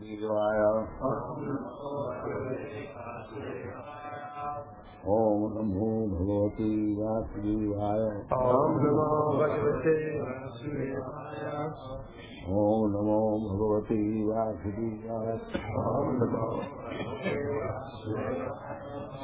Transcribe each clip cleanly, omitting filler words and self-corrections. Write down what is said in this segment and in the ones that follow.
वासुदेवाय ओम नमो भगवते वासुदेवाय ओम नमो भगवते वासुदेवाय ओम नमो भगवते वासुदेवाय ओम नमो भगवते वासुदेवाय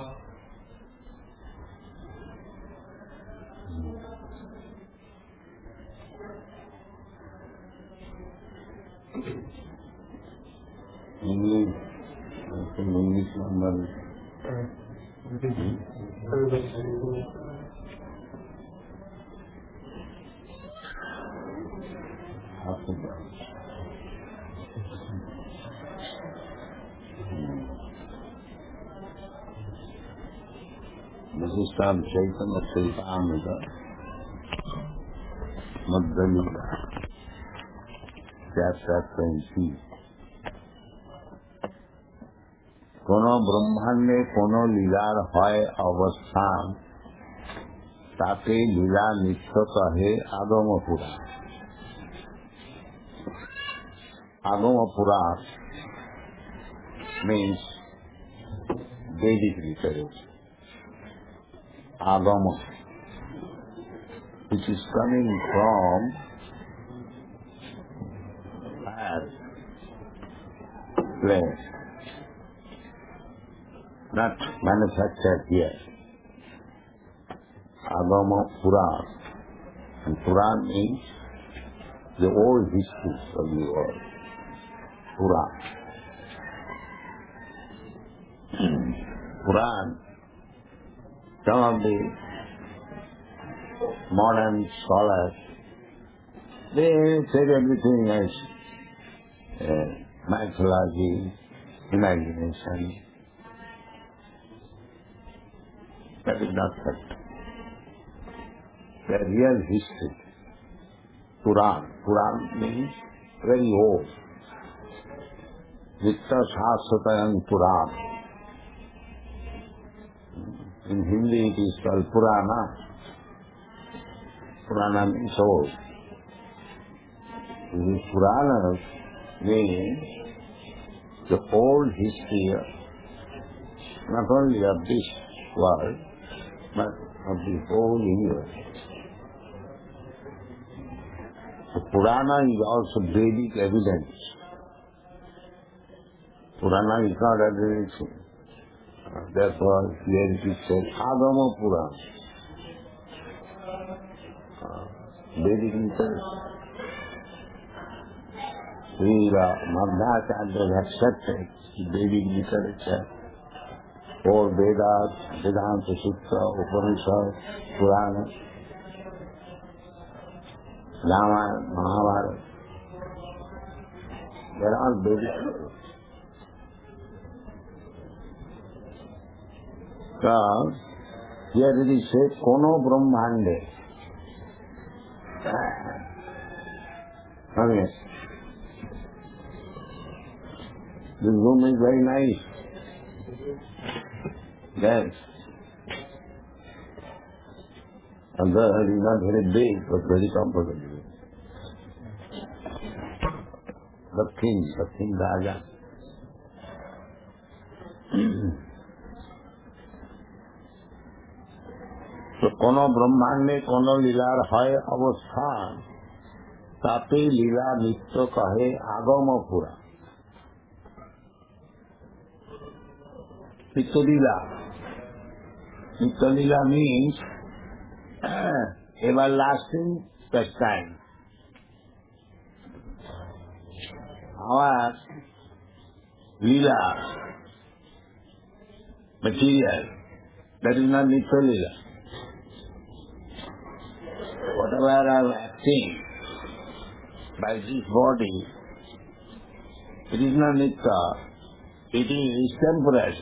इंग्लिश नंबर विशिष्टान चैतन्य चैतामृत मध्यलीला चैप्टर কোনো ব্রহ্মাণ্ডে কোনো লীলার হয় অবস্থান তাতে লীলা নিত্য কহে আগম পুরাণ। আগম পুরাণ means Vedic literature. Agama, which is coming from fire, flame, not manufactured here. Agama Puran. And Puran means the old history of the world. Puran. Puran, some of the modern scholars, they take everything as mythology, imagination. That is not fact. The real history, Puran. Puran means very old. Vitta Shasvatayam Puran. In Hindi it is called Purana. Purana means old. The Puranas means the old history not only of this world, but of the whole universe. The Purana is also Vedic evidence. Purana is not everything. Therefore, here it is said, Agama Purana. Vedic literature. The Madhacharya has accepted Vedic literature. All Vedas, Vedanta Sutra, Upanishad, Purana, Ramayana, Mahabharata, they are all Vedic. So, here it is said, Kono Brahmande. Okay. This room is very nice. Yes. And it is not very big, but very comfortable. The king Raja. So, কোনো ব্রহ্মাণ্ডে কোনো লীলার হয় অবস্থান তাতে লীলা নিত্য কহে আগম পুরাণ। নিত্যলীলা. Nityalila means everlasting pastime. Our lila, material, that is not Nityalila. Whatever I am acting by this body, it is not Nitya, it is temporary.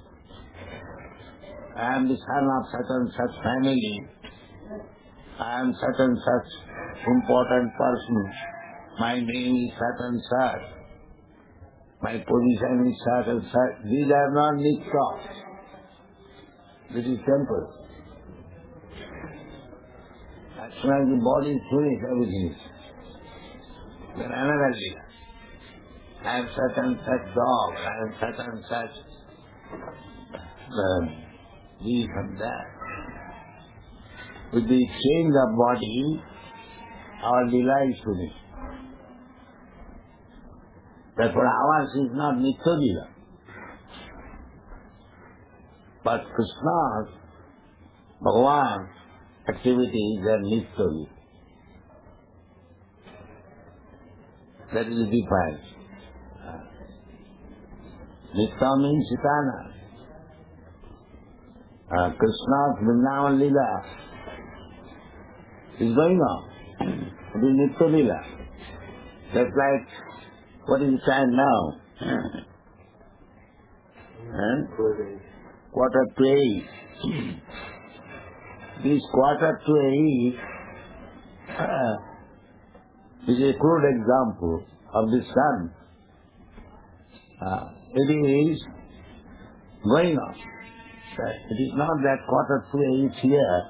I am the son of such and such family. I am such and such important person. My name is such and such. My position is such and such. These are not Nitya. This is temporary. As soon as the body is finished, everything is. Then another lila. I am such and such dog, I am such and such this and that. With the change of body, our Leela is finished. Therefore ours is not Nitya Leela. But Krishna's, Bhagavan's activities are Nitya Leela. That is the difference. Nitya means eternal. Krishna's Vrindavan Leela is going on. It is Nitya Leela. Just like, what is the time now? 7:45. This 7:45 is a crude example of the sun. It is going on. It is not that 7:45 here,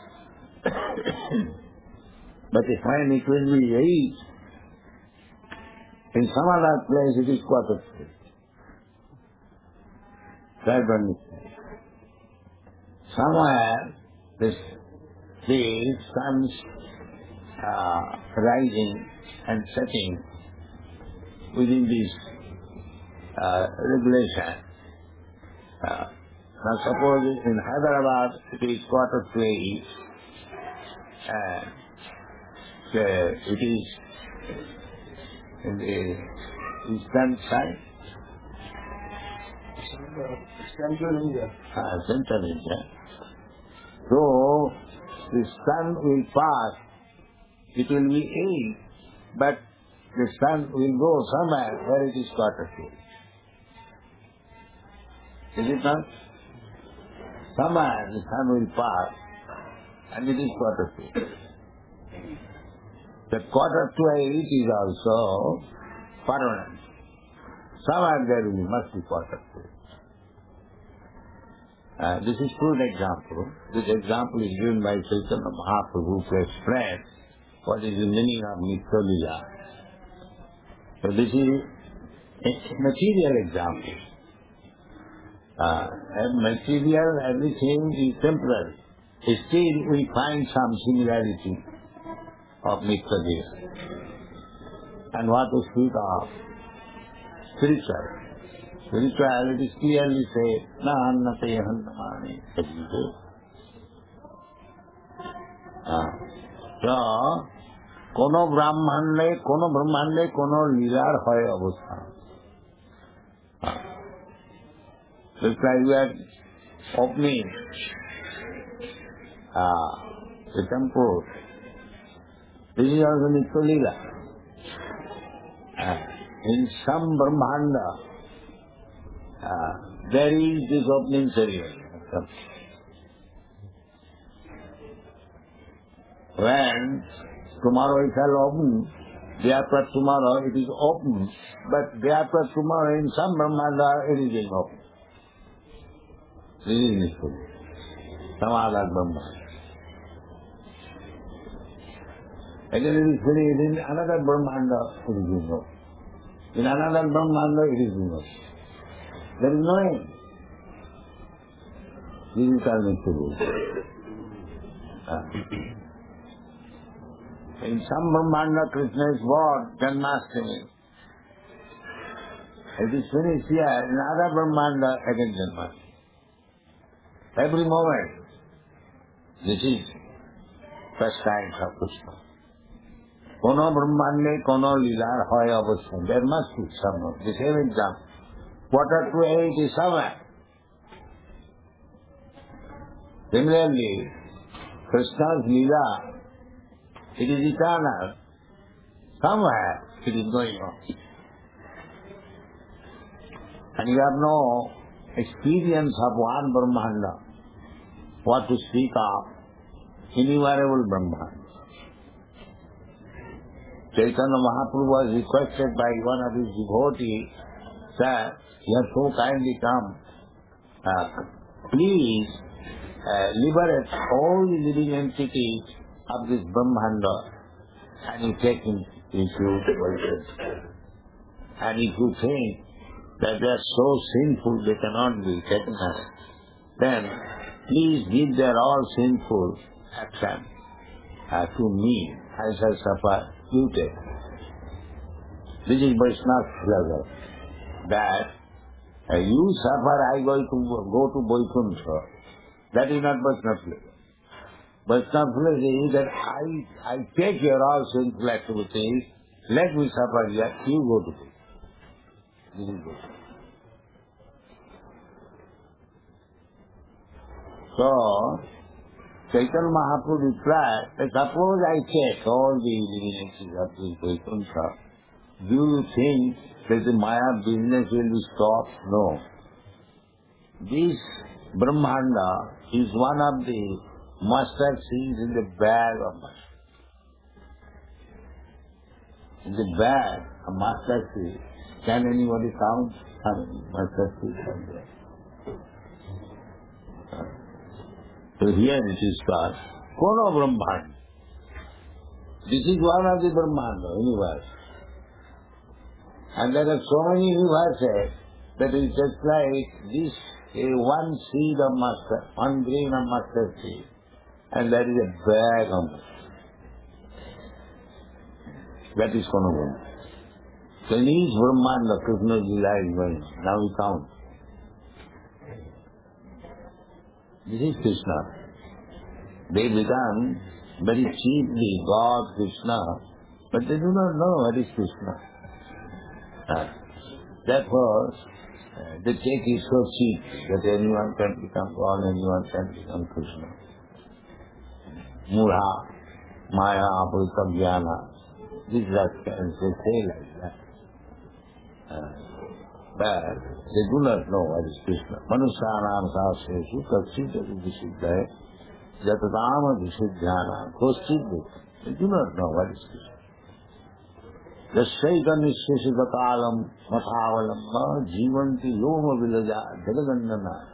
but when it will be 8, in some other place it is 7:45. Try to understand. Somewhere the sun's rising and setting within this regulation. Now suppose in Hyderabad it is 7:45 and it is in the eastern side. Central India. Central India. So the sun will pass, it will be 8, but the sun will go somewhere where it is 7:45. Is it not? Somewhere the sun will pass and it is 7:45. The 7:45 is also permanent. Somewhere there must be 7:45. This is crude example. This example is given by Chaitanya Mahaprabhu to explain what is the meaning of Nitya Leela. So this is a material example. And material, everything is temporary. Still we find some similarity of Nitya Leela. And what to speak of spiritual. Spirituality clearly says, na annate hannamani sajite. So, kono brahmande, kono leelar hoy avastha. It's like we are opening the temple. This is also Nitya Leela. In some Brahmanda, there is this opening ceremony. When tomorrow it shall open, day after tomorrow it is open, but day after tomorrow in some Brahmanda it is being open. This is Nitya Leela. Some other Brahmanda. Again it is finished in another Brahmanda it is being open. In another Brahmanda it is being open. There is no end. This is called Nitya Leela. In some Brahmanda, Krishna is born, Janmashtami. It is finished here. In other Brahmanda, again Janmashtami. Every moment, this is pastime of Krishna. Kono Brahmande, kono Leelar hoy avastha. There must be some. The same example. 7:45 is somewhere. Similarly, Krishna's Leela, it is eternal. Somewhere it is going on. And you have no experience of one Brahmanda. What to speak of innumerable Brahmanda. Chaitanya Mahaprabhu was requested by one of his devotees, "Sir, you have so kindly come. Please liberate all the living entities of this Brahmanda and you take him into the world." And if you think that they are so sinful they cannot be taken away, then please give their all sinful action to me. I shall suffer, you take. This is Vaishnava philosophy. That you suffer, I go to Vaikuntha. That is not Vaishnava philosophy. Vaishnava philosophy is that I take your all sinful activities, let me suffer here, you go to Vaikuntha. This is Vaishnava. So, Chaitanya Mahaprabhu replied, suppose I take all the divinities of this Vaikuntha, do you think that the Maya business will be stopped? No. This Brahmanda is one of the mustard seeds in the bag of mustard. In the bag of mustard seeds, can anybody count how many mustard seeds are there? So here it is called Kono Brahmanda. This is one of the Brahmanda universe. And there are so many universes that is just like this one seed of mustard, one grain of mustard seed, and there is a bag of mustard. That is Kono Brahmanda. So in each Brahmanda, Krishna's Lila is going on. Now we count. This is Krishna. They become very cheaply God, Krishna, but they do not know what is Krishna. Therefore, the cake is so cheap that anyone can become God, anyone can become Krishna. Mura, Maya, Apurita, Jnana, these rascals, they say like that. But they do not know what is Krishna. Manusyanam sahasresu kaksitati visiddhaye jatatam visiddhyana koschidvit. They do not know what is Krishna. Yasyaika nishyasitakalam mathavalamba jivanti yoma vilaja jagadandana.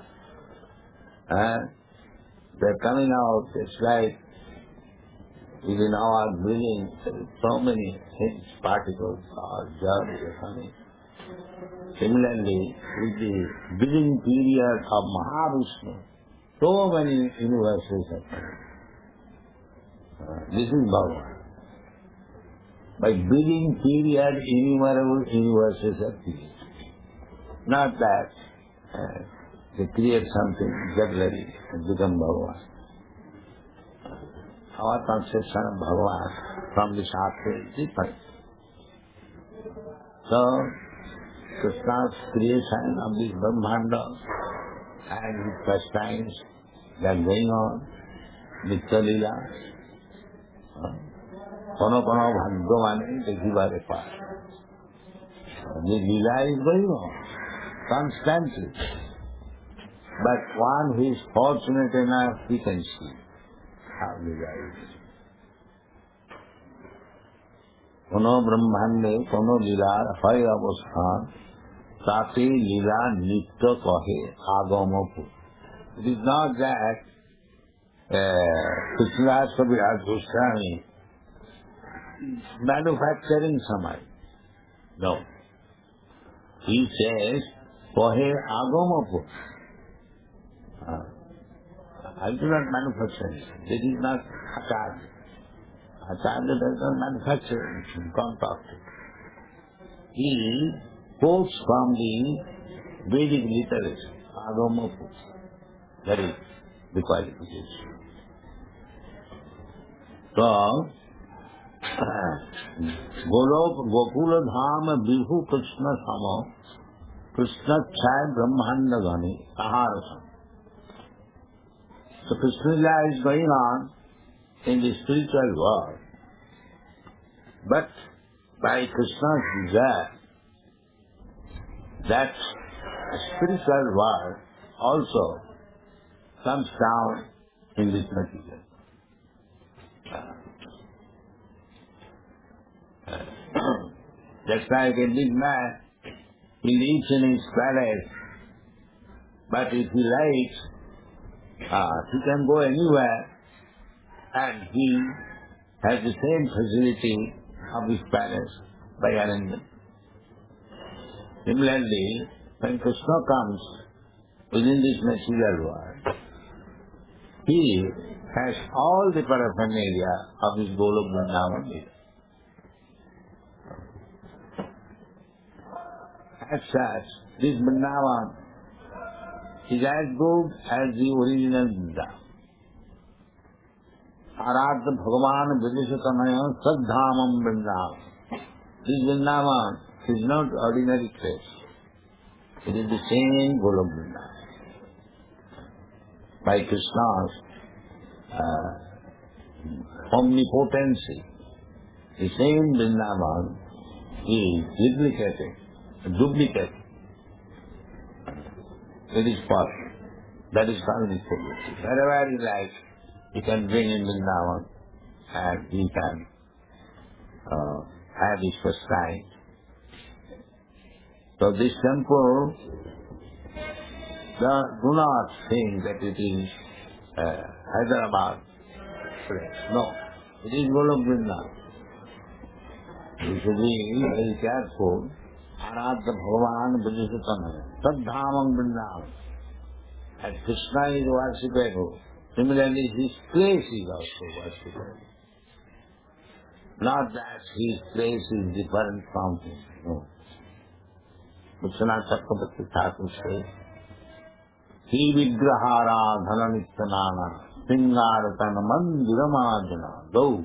They're coming out, it's like within our breathing, so many things, particles, germs are coming. Similarly, with the breathing period of Mahavishnu, so many universes are coming. This is Bhagavan. By breathing period, innumerable universes are created. Not that they create something jugglery and become Bhagavan. Our conception of Bhagavan from the Shastra is different. So, Krishna's creation of this Brahmanda and his pastimes, they are going on, Nitya Lila. Kono Bhagavane Dekhibare Par. The Lila is going on constantly. But one who is fortunate enough, he can see how Lila is. Kono Brahmande, Kono Lila, Hai Avasthan, Tate Lila Nitya Kahe Agamapu. It is not that Krishnadas Kaviraj Goswami manufacturing samai. No. He says, Kahe Agamapu. I do not manufacture it. This is not Acharya. Acharya does not manufacture anything, can't talk to it. He quotes from the Vedic literature, Agamapu. That is the qualification. So, Gokula Dhama Vibhu Krishna Sama Krishna Chai Brahmanda Gani Aharasam. So Krishna Lila is going on in the spiritual world. But by Krishna's desire, that spiritual world also comes down in this material. Just like a big man, he lives in his palace, but if he likes, he can go anywhere and he has the same facility of his palace by arrangement. Similarly, when Krishna comes within this material world, he has all the paraphernalia of his Golok Vrindavan. As such, this Vrindavan is as good as the original Vrindavan. Aradha Bhagavan Vidishatanaya Saddhamam Vrindavan. This Vrindavan is not ordinary place. It is the same Golok Vrindavan. By Krishna's omnipotency, the same Vrindavan is duplicated. It is possible. That is called mythology. Wherever you like, you can bring in Vrindavan and you can have his first time. So this temple, do not think that it is Hyderabad place. No, it is Golok Vrindavan. You should be very careful. Aradha Bhagavan Vidishatanaya Saddhamam Vrindavan. As Krishna is worshipable, similarly his place is also worshipable. Not that his place is different from him. No. Vishwanath Chakravarti Thakur says, He Vigrahara Dhananityanana Singaratana Mandiramajana Go.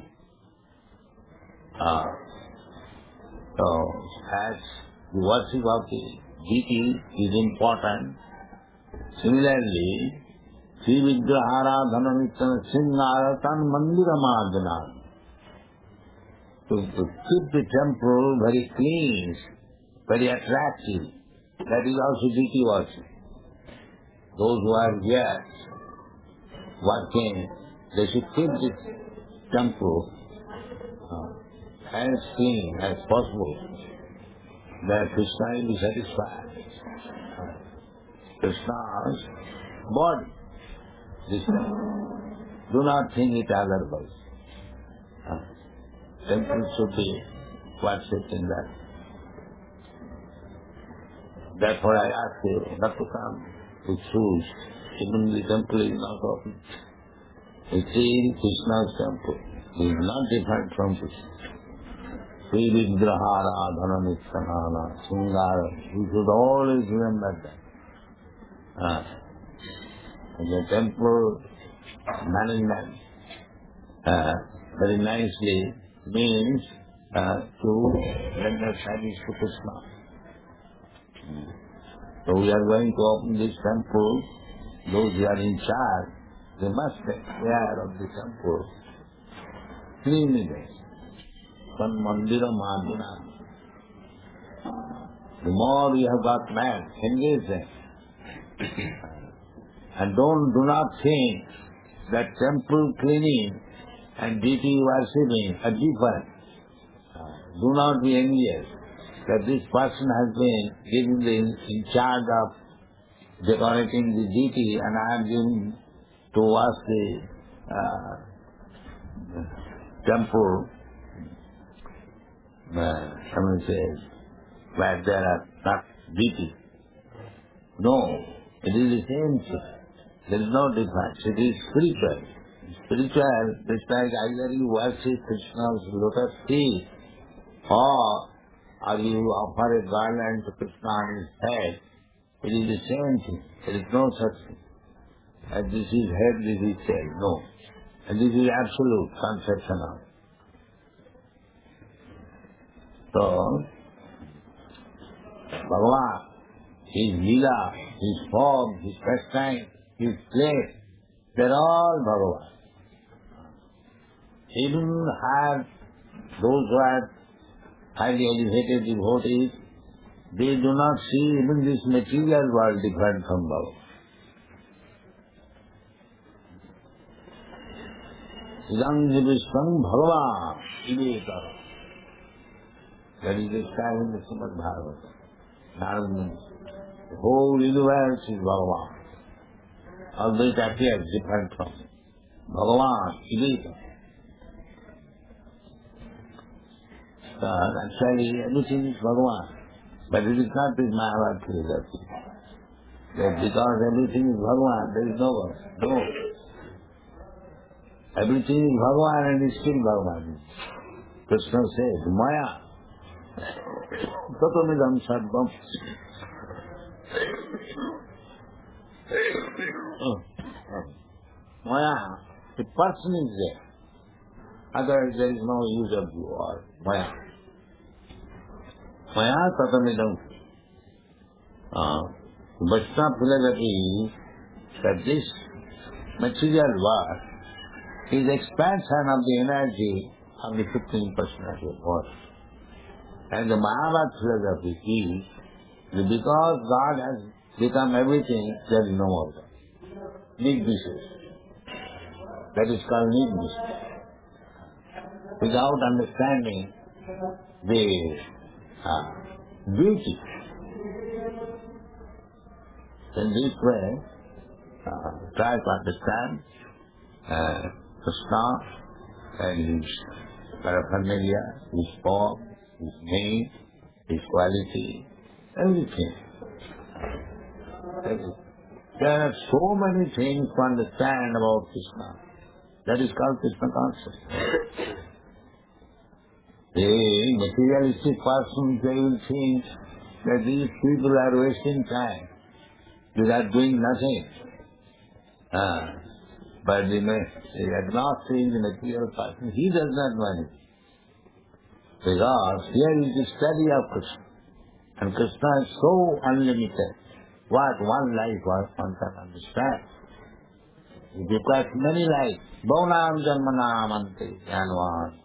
So, as the worship of the deity is important, similarly, Sri Vigrahara Dhananitana Singaratana Mandiramajana. To keep the temple very clean, very attractive, that is also deity worship. Those who are here working, they should keep this temple as clean as possible, that Krishna will be satisfied. Krishna's body, this temple. Do not think it otherwise. Temple should be worshipped in that. Therefore I ask you not to come with shoes. Even the temple is not open. It is Krishna's temple. It is not different from Krishna. Sri Vigrahara Dhananityanana Singara. You should always remember that. The temple management very nicely means to render service to Krishna. So we are going to open this temple. Those who are in charge, they must take care of the temple. Cleanliness. One mandira madhuna. The more you have got men, engage them. And do not think that temple cleaning and deity worshipping are different. Do not be envious that this person has been given in charge of decorating the deity and I am given to wash the temple, someone says, where there are not deity. No, it is the same thing. There is no difference. It is spiritual. Spiritual, this like either you worship Krishna's lotus feet or you offer a garland to Krishna on his head. It is the same thing. There is no such thing. As this is head, this is tail. No. And this is absolute conception of it. So, Bhagavan, his lila, his form, his pastime, his place, they are all Bhagavan. Even those who are highly elevated devotees, they do not see even this material world different from Bhagavan. Idam Vishwam Bhagavan Iveta. That is described in the Srimad Bhagavatam. Narada, the whole universe is Bhagavan. Although it appears different from Bhagavan Iveta. Actually, everything is Bhagavan. But it is not this Mayavad philosophy. That because everything is Bhagavan, there is no God. No. Everything is Bhagavan and is still Bhagavan. Krishna says, Maya. Tatamidam sarvam. Maya, the person is there. Otherwise there is no use of you or Maya. Maya tatamidam. Vaishnava philosophy that this material world is expansion of the energy of the 15 personality of God. And the Mayavad philosophy is that because God has become everything, there is no more God. Nirvishesha. That is called nirvishesha. Without understanding the beauty. In this way, try to understand Krishna and his paraphernalia, his form, his name, his quality, everything. There are so many things to understand about Krishna. That is called Krishna consciousness. The materialistic persons, they will think that these people are wasting time. They are doing nothing. But the agnostic, the material person, he does not know anything. Because here is the study of Krishna. And Krishna is so unlimited. What one life one can understand. It requires many lives. Bhavanam janmanam ante jnanvan.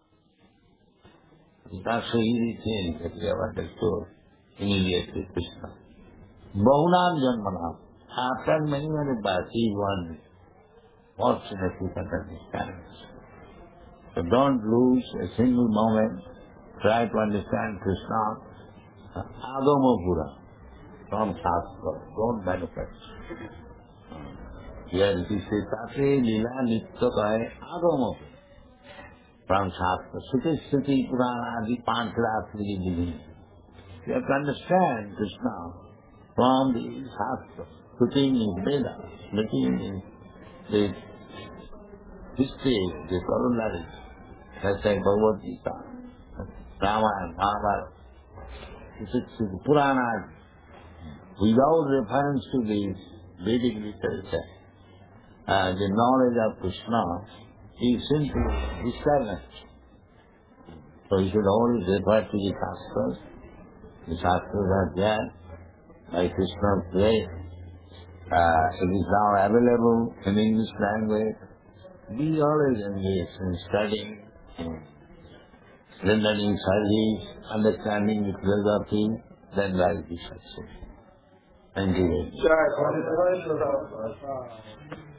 It's not so easy thing that we have understood immediately Krishna. Bhavanam janmanam. After many births, one fortunately can understand. So don't lose a single moment. Try to understand Krishna. Agama Pura. From Shastra. Don't manufacture. Here it is said, Tate Lila Nitya Kahe Agama Pura. From Shastra. Suti Sruti Purana Adi Panchratri Divine. You have to understand Krishna from the Shastra. Sruti means Veda. Smriti means the history, the corollary. That's like Bhagavad Gita, Ramayana, Mahabharata, Purana. Without reference to the Vedic literature, the knowledge of Krishna is simply discernment. So you should always refer to the Shastras. The Shastras are there by Krishna's grace. It is now available in English language. Be always engaged in studying, rendering service, understanding the philosophy, then life is successful. Thank you very much.